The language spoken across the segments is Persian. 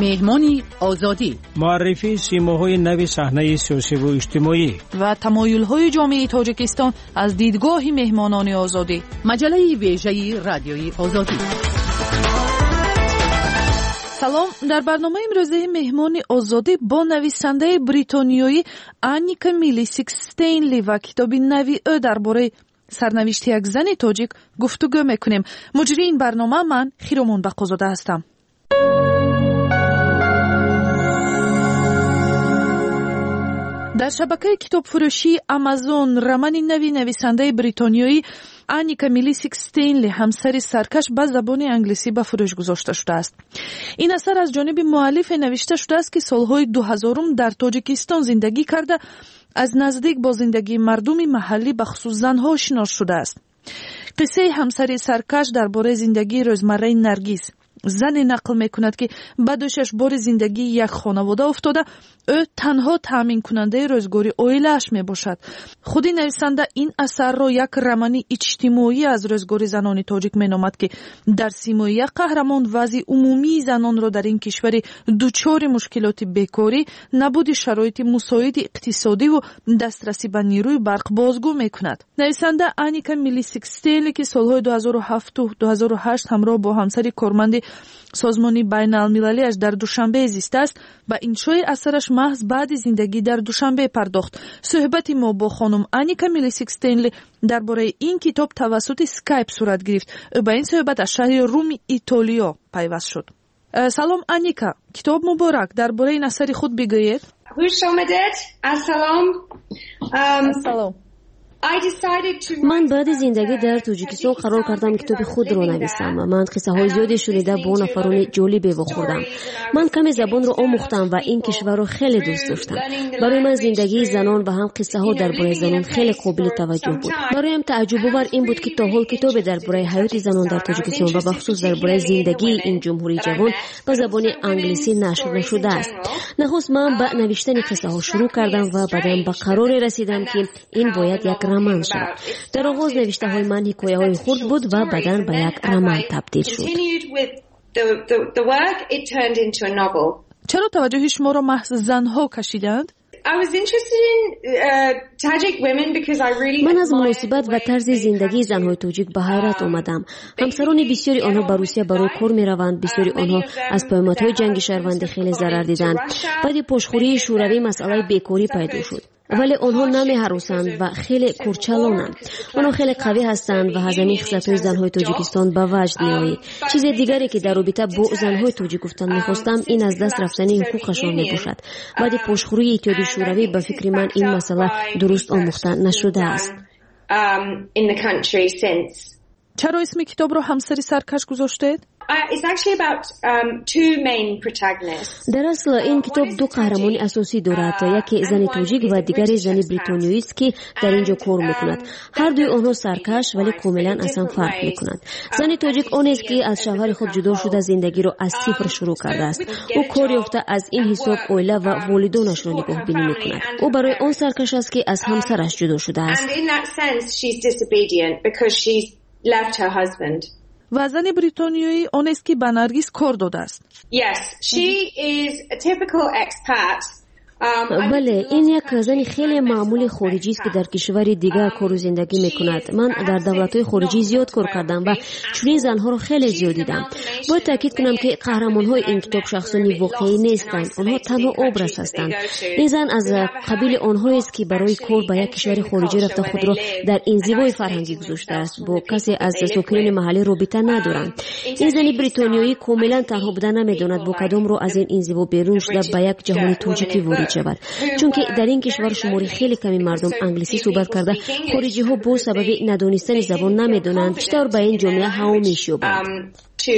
مهمانی آزادی، معرفی سیماهای نو صحنه سیاسی و اجتماعی و تمایل‌های جامعه تاجیکستان از دیدگاه مهمانان آزادی. مجله ویژه رادیوی آزادی. سلام، در برنامه امروزه مهمان آزادی با نویسنده بریتانیایی آنیکا میلیسیک-استینلی و کتاب نوی او درباره سرنوشت یک زن تاجیک گفتگو میکنیم. مجری این برنامه من خیرمون بقازاده هستم. در شبکه کتاب فروشی آمازون رمان نوی نویسنده بریتانیایی آنیکا میلیسیک-استینلی همسر سرکش به زبان انگلیسی به فروش گذاشته شده است. این اثر از جانب مؤلف نوشته شده است که سالهای 2000 در تاجیکستان زندگی کرده، از نزدیک با زندگی مردم محلی به خصوص زنها آشنا شده است. قصه همسر سرکش درباره زندگی روزمره نرگس، زنی نقل میکند که بعد از 6 بار زندگی یک خانواده افتاده، او تنها تامین کننده روزگاری عائله‌اش میباشد. خودی نویسنده این اثر را یک رمان اجتماعی از روزگار زنان تاجیک مینامد که در سیمای یک قهرمان وضع عمومی زنان را در این کشور دچار مشکلات بیکاری، نبود شرایط مساعد اقتصادی و دسترسی به نیروی برق بازگو میکند. نویسنده آنیکا میلیسیک-استینلی که سالهای 2007 و 2008 همراه با همسر کارمند سازمانی بین المللی اش در دوشنبه زیسته است، با انشای اثرش محض بعد زندگی در دوشنبه پرداخت. صحبت ما با خانم آنیکا میلیسیک-استینلی درباره این کتاب توسط اسکایپ صورت گرفت. او با این صحبت از شهر روم ایتالیا پیوست شد. سلام آنیکا، کتاب مبارک. درباره این اثر خود بگویید. خوش آمدید. سلام. من بعد زندگی در تاجیکستان قرار کردم کتاب خود را نویسم. من قصه های زیادی شنیده با نفران جالبی خوردم. من کمی زبان را آموختم و این کشور را خیلی دوست داشتم. برای من زندگی زنان و هم قصه ها درباره زنان خیلی قابل توجه بود. برایم تعجب آور این بود که تا حال کتاب درباره حیات زنان در تاجیکستان و به خصوص درباره زندگی این جمهوری جوان به زبان انگلیسی نشر نشده است. نخست من با نوشتن قصه ها شروع کردم و بعدم به قرار رسیدم که این باید یک رمان شد. در آغاز نوشته های من حکایه های خرد بود و بعداً به یک رمان تبدیل شد. چرا توجه شما را محض زنها کشیدند؟ من از مناسبت و طرز زندگی زنهای تاجیک به حیرت آمدم. همسران بسیاری آنها به روسیه برای کار می روند. بسیاری آنها از پیامدهای جنگ شهروندی خیلی ضرر دیدند. بعد پشتخوری شوروی مسئله بیکاری پیدا شد. ولی آنها نمی هراسند و خیلی کورچالانند. آنها خیلی قوی هستند و هزینه خصلت‌های زنهای تاجیکستان به وجد می آید. چیز دیگری که در رابطه با زنهای تاجیک گفتن می‌خواستم این از دست رفتن حقوقشان میباشد. بعد پشتخوری اتحادیه شوروی به فکر من این مسئله درست آموخته نشده است. چرا اسم کتاب را همسر سرکش گذاشتید؟ در اصل این کتاب دو قهرمان اساسی دارد. یکی زن تاجیک و دیگری زن بریتانیایی است که در اینجا کار میکند. هر دوی آنها سرکش ولی کاملا اصلا فرق میکنند. زن تاجیک آن است که از شوهر خود جدا شده زندگی را از صفر شروع کرده است. او کار یافته از این حساب عائله و والدانش را نگاه بینی میکند. او برای آن سرکش است که از همسرش جدا شده است. و زن بریتانیایی آن است که به نرگس کار داده است. بله، این یک زن خیلی معمولی خارجی است که در کشور دیگر کار و زندگی میکند. من در دولت‌های خارجی زیاد کار کردم و چنین زنها رو خیلی زیاد دیدم. باید تاکید کنم که قهرمان‌های این کتاب شخصانی واقعی نیستند. آنها تنها ابراز هستند. این زن از قبیل آنهایی است که برای کار به یک کشور خارجی رفته خود را در انزوای فرهنگی گذاشته است. با کسی از ساکنان محلی رابطه ندارند. این زن بریتانیایی کاملا تنها بودن نمیداند با کدام رو از این انزوا بیرون شده به یک جهان تاجیکی وارد شود. چون که در این کشور شماری خیلی کمی مردم انگلیسی صحبت کرده، خارجی ها با سبب ندانستن زبان نمیدونند چطور به این جامعه هوامیش یابند.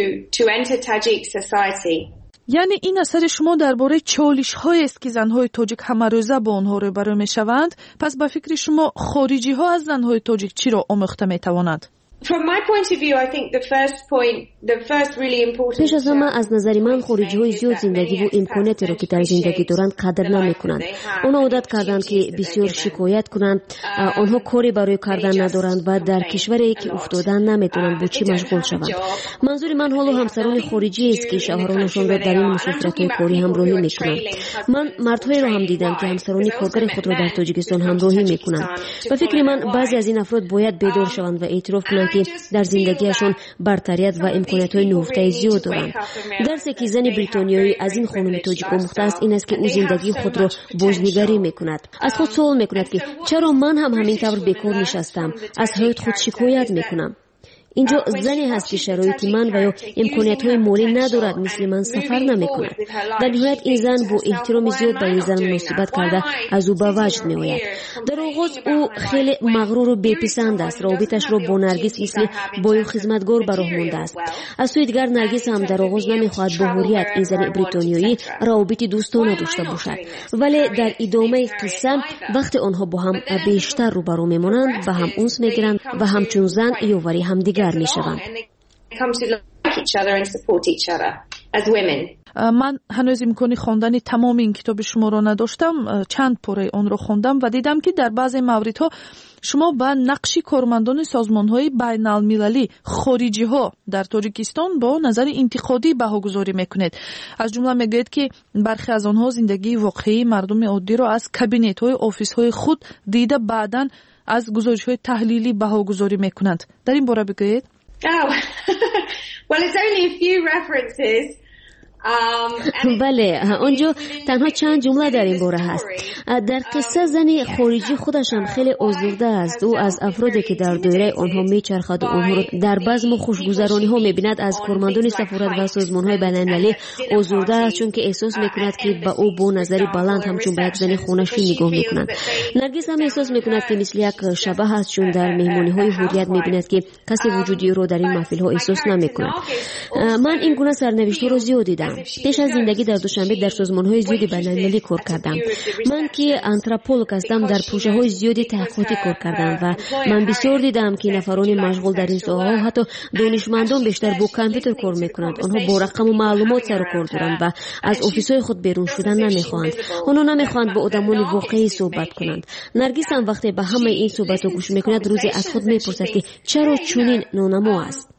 یعنی این اثر شما درباره چالش هایی است که زنهای تاجیک همه روزه با آنها روبرو میشوند. پس به فکر شما خارجی ها از زنهای تاجیک چی را آموخته میتوانند؟ پیش از همه از نظر من خارجی های زیاد زندگی و امکاناتی رو که در زندگی دارند قدر نمیکنند. آنها عادت کردند که بسیار شکایت کنند، آنها کاری برای کردن ندارند و در کشوری که افتادن نمیتونند با چی مشغول شوند. منظور من حالا همسران خارجی است که شوهرانشان را در این مسافرت‌های کاری همراهی میکنند. من مردهایی را هم دیدم که همسران کارگر خود را در تاجیکستان همراهی میکنند. به فکر من بعضی از این افراد باید بیدار شوند و اعتراف کنند که در زندگیشان برتریت و امکانات‌های نهفته زیاد دارند. درسی که زن بریتانیایی از این خانم تاجیک آموخته است این است که او زندگی خود را بازنگری میکند. از خود سوال میکند که چرا من هم همین طور بیکار نشستم، از حیات خود شکایت میکنم. اینجا زنی هست که شرایط من و یا امکانیت‌های مالی ندارد، مثل من سفر نمی‌کند. در نهایت این زن با احترام زیاد به این زن مناسبت کرده از او به وجد می‌آید. در آغاز او خیلی مغرور و بی‌پسند است. رابطش را با نرگس مثل بای و خدمتگار به راه مانده است. از سوی دیگر نرگس هم در آغاز نمی‌خواهد با حریت این زن بریتانیایی روابط دوستانه داشته باشد، ولی در ادامه قصه وقتی آنها با هم بیشتر روبرو می‌مانند و هم انس می‌گیرند و همچون زن یاوری همدیگر میشوند. من هنوز امکانی خواندن تمام این کتاب شما را نداشتم، چند پاره آن را خواندم و دیدم که در بعضی موردها شما با نقش کارمندان سازمان‌های بین‌المللی خارجی‌ها در تاجیکستان با نظر انتقادی بهاگذاری می‌کنید. از جمله میگوید که برخی از آنها زندگی واقعی مردم عادی را از کابینت‌های آفیس‌های خود دیده بعداً از گزارش‌های تحلیلی بهاگذاری می‌کنند. در این باره بگویید. Well, it's only a few references. بله، آنجا تنها چند جمله در این باره هست. در قصه زن خارجی خودش هم خیلی آزرده است. او از افرادی که در دایره آنها میچرخد و آنها را در بزم و خوشگذرانی ها میبیند از کارمندان سفارت و سازمان های بین‌المللی آزرده است، چون که احساس میکند که به او با نظری بلند همچون به یک زن خونشی نگاه میکنند. نرگس هم احساس میکند که مثل یک شبح است، چون در مهمانی های حریت میبیند که کسی وجودی را در این محفل ها احساس نمیکند. من این گونه سرنوشت را زیاد دیدم. پیش از زندگی در دوشنبه در سازمان‌های زیادی بین‌المللی کار کردم. من که آنتروپولوژ هستم در پروژه‌های زیادی تحقیقاتی کار کردم و من بسیار دیدم که نفران مشغول در این ساحه حتی دانشمندان بیشتر با کامپیوتر کار می‌کنند. آنها با رقم و معلومات سر و کار دارند و از آفیس‌های خود بیرون شدن نمی‌خواهند. آنها نمی‌خواهند با آدمان واقعی صحبت کنند. نرگس هم وقتی به همه این صحبت‌ها گوش می‌کند روزی از خود می‌پرسد که چرا چنین نانما است.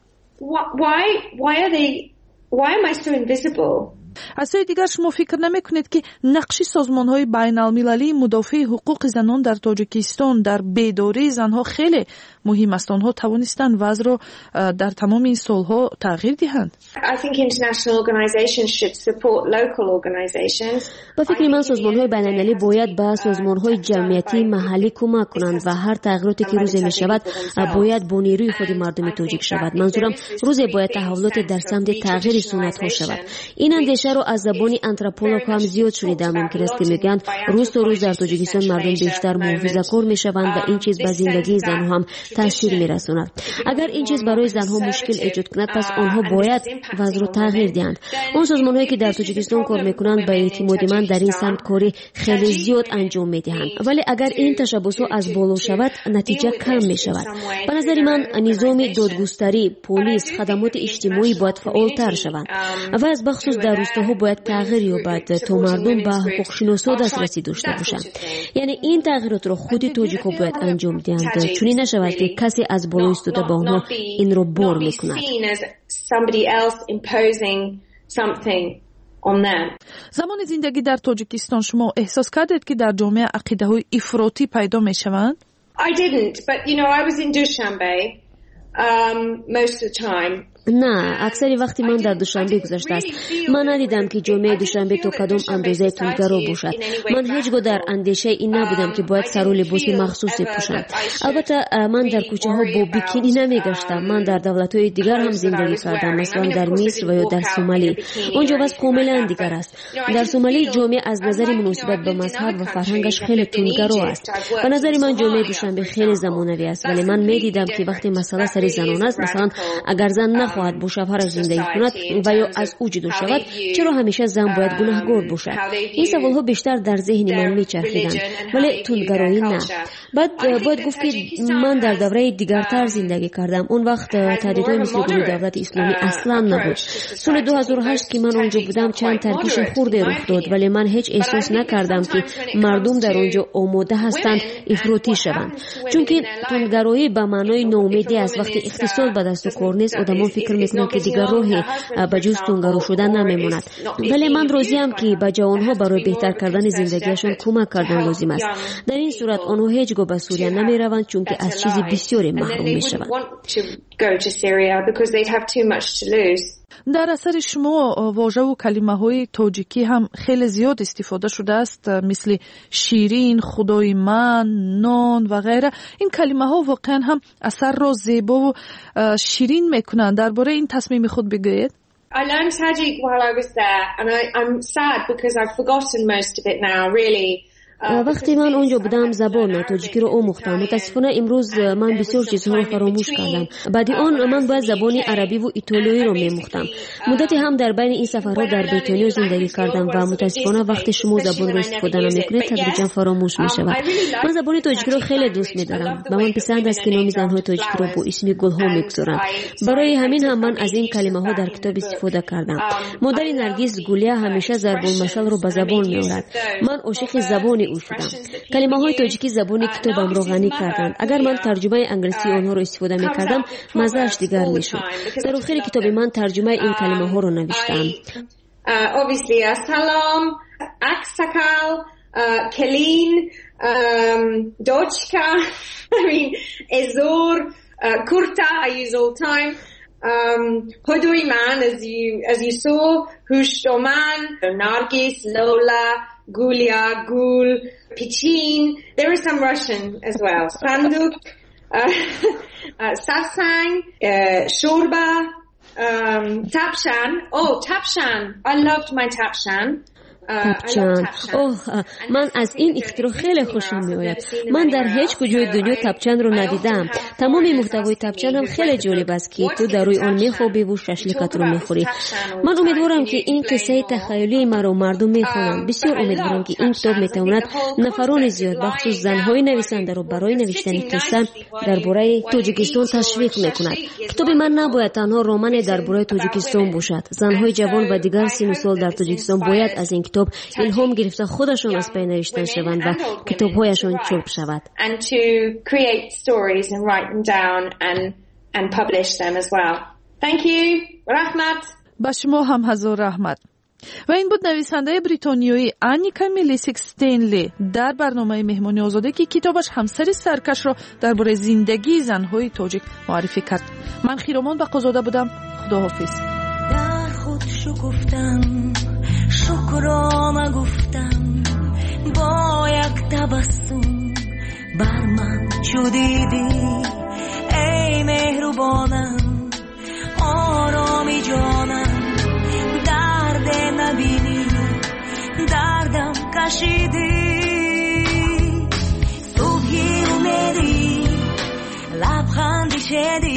Why am I so invisible? از سوی دیگر شما فکر نمی‌کنید که نقش سازمان‌های بین‌المللی مدافع حقوق زنان در تاجیکستان در بیداری زنها خیلی مهم است؟ آنها توانستند وضع را در تمام این سالها تغییر دهند. I think international organizations should support local organizations. با فکر من سازمان‌های بین‌المللی باید به سازمان‌های جمعیتی محلی کمک کنند و هر تغییراتی که روزی می‌شود باید با نیروی خود مردم تاجیک شود. منظورم روزی باید تحولات در سمت تغییر سنت‌ها شود. این اندیشه رو از زبان آنتروپولوژ هم زیاد شنیدم. ممکن است که میگن روز تا روز در تاجیکستان مردم بیشتر محافظه‌کار میشوند و این چیز به زندگی زنها هم تاثیر میرساند. اگر این چیز برای زنها مشکل ایجاد کند پس آنها باید وضع رو تغییر دهند. اون سازمان‌هایی که در تاجیکستان کار میکنند به اعتماد من در این سمت کاری خیلی زیاد انجام میدهند، ولی اگر این تشبسات از بالا شود نتیجه کم میشود. به نظر من نظام دادگستری، پلیس، خدمات اجتماعی باید فعالتر شوند و از بخصوص در روستاها باید تغییر یابد تا مردم به حقوق شناسا دسترسی داشته باشند. یعنی این تغییرات را خود تاجیک‌ها باید انجام دهند، چون نشود که کسی از بالا ایستاده با آنها این را بار میکند. زمان زندگی در تاجیکستان شما احساس کردید که در جامعه عقیده‌های افراطی پیدا میشوند؟ I didn't, but I was in Dushanbe most of the time. نه، اکثر وقتی من در دوشنبه گذشته است. من ندیدم که جامعه دوشنبه تا کدام اندازه تندگرا باشد. من هیچگاه در اندیشه این نبودم که باید سر و لباس مخصوصی پوشم. البته من در کوچه ها با بیکینی نمیگشتم. من در دولت‌های دیگر هم زندگی کردم، مثلا در مصر و یا در سومالی. اونجا وضع کاملا دیگر است. در سومالی جامعه از نظر مناسبت به مذهب و فرهنگش خیلی تندگرا است. به نظر من جامعه دوشنبه خیلی زمانه‌ای است، ولی من میدیدم که وقتی مسئله سر زنان است، مثلا اگر زن نخواهد با شوهرش زندگی کند و یا از او جدا شود، چرا همیشه زن باید گناهکار باشد؟ این سوالها بیشتر در ذهن من میچرخیدند، ولی تندگرایی نه. بعد باید گفت که من در دوره دیگرتر زندگی کردم. اون وقت تهدیدهای مثل گروه دولت اسلامی اصلا نبود. سال 2008 که من اونجا بودم چند ترکیش خورده رخ داد، ولی من هیچ احساس نکردم که مردم در اونجا آماده هستند افراطی شوند، چون که تندگرایی به معنای ناامیدی است. وقتی اقتصاد به دست و کار نیست، آدم‌ها فکر میکنند که دیگر راهی به جز تندگرا شدن نمیماند. ولی من راضیم که به جوانها برای بهتر کردن زندگیشان کمک کردن لازم است. در این صورت آنها هیچگاه به سوریه نمیروند، چون که از چیزی بسیاری محروم میشوند. در اثر شما واژه و کلمه های تاجیکی هم خیلی زیاد استفاده شده است، مثل شیرین، خدای من، نان و غیره. این کلمه ها واقعا هم اثر را زیبا و شیرین میکنند. درباره این تصمیم خود بگویید. I learned Tajik while I was there, and I'm sad because I've forgotten most of it now, really. وقتی من اونجا بودم زبان تاجیکی رو آموختم. متاسفانه امروز من بسیار چیزها رو فراموش کردم. بعد آن من باید زبان عربی و ایتالیایی رو می‌آموختم. مدتی هم در بین این سفرها در بریتانیا زندگی کردم و متاسفانه وقتی شما زبان رو استفاده نمی‌کنید تدریجاً فراموش می‌شود. من زبان تاجیکی رو خیلی دوست می‌دارم و من پسند است که نام زن‌های تاجیکی رو با اسم گل‌ها می‌گذارند. برای همین هم من از این کلمه‌ها در کتاب استفاده کردم. مادر نرگس گولیا همیشه ضرب المثل رو به زبان می‌آورد. من عاشق زبان او شدم. کلمه‌های تاجیکی زبان کتابم رو غنی کردند. اگر من ترجمه انگلیسی آنها رو استفاده می‌کردم، مزه‌اش دیگر می‌شد. در آخر کتاب من ترجمه این کلمه‌ها رو نوشتم. Obviously salam, aksakal, kelin, dochka, I mean ezor, kurta I use all the time. Hodui man as you saw, Hushtoman, Nargis, Lola, Gulia, Gul, Pichin. There is some Russian as well. Sanduk, Safsang, Shorba, Tapshan. Oh, Tapshan. I loved my Tapshan. تپچان. من از این اختراع خیلی خوشم میآید. من در هیچ کجای دنیا تپچان رو ندیدم. تمام محتوای تپچان هم خیلی جالب است که تو در روی آن میخوابی و ششلیکت رو میخوری. من امیدوارم که این قصه تخیلی مرا مردم میخوانند. بسیار امیدوارم که این کتاب میتواند نفران زیاد بخصوص زنهای نویسنده رو برای نوشتن قصه درباره تاجیکستان تشویق میکند. کتاب من نباید تنها رمان درباره تاجیکستان باشد. زنهای جوان و دیگر سن و سال در تاجیکستان باید از این کتاب الهام گرفته خودشان از پی نوشتن شوند و کتاب‌هایشان چاپ شود. And to create stories and write them down and publish them as well. Thank you. رحمت. با شما هم هزار رحمت. و این بود نویسنده بریتانیایی آنیکا میلیسیک استینلی در برنامه مهمانی آزاده که کتابش همسر سرکش را درباره زندگی زن‌های تاجیک معرفی کرد. من خیرامان بقازاده بودم. خداحافظ. در خود شکفتم شکرانه گفتم با یک تبسم بر من چو دیدی ای مهربانم آرامی جانم درد نبینی دردم کشیدی صبحی اومدی لبخندی شدی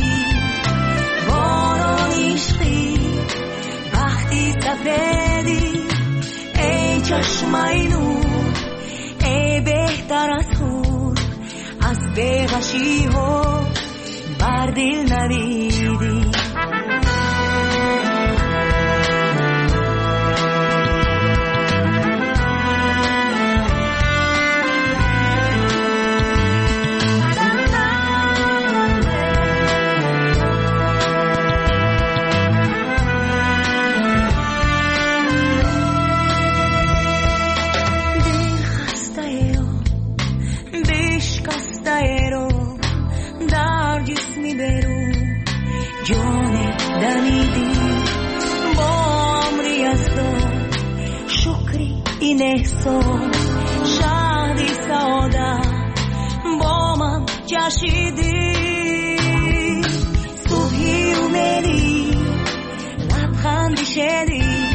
باران عشقی وقتی سفیدی ای چشمای نور ای بهتر از خود از بی‌غشی ها بر دل نویدی نحسان شادی سعادت با من جشیدی صبحی اومدی لبخندی شدی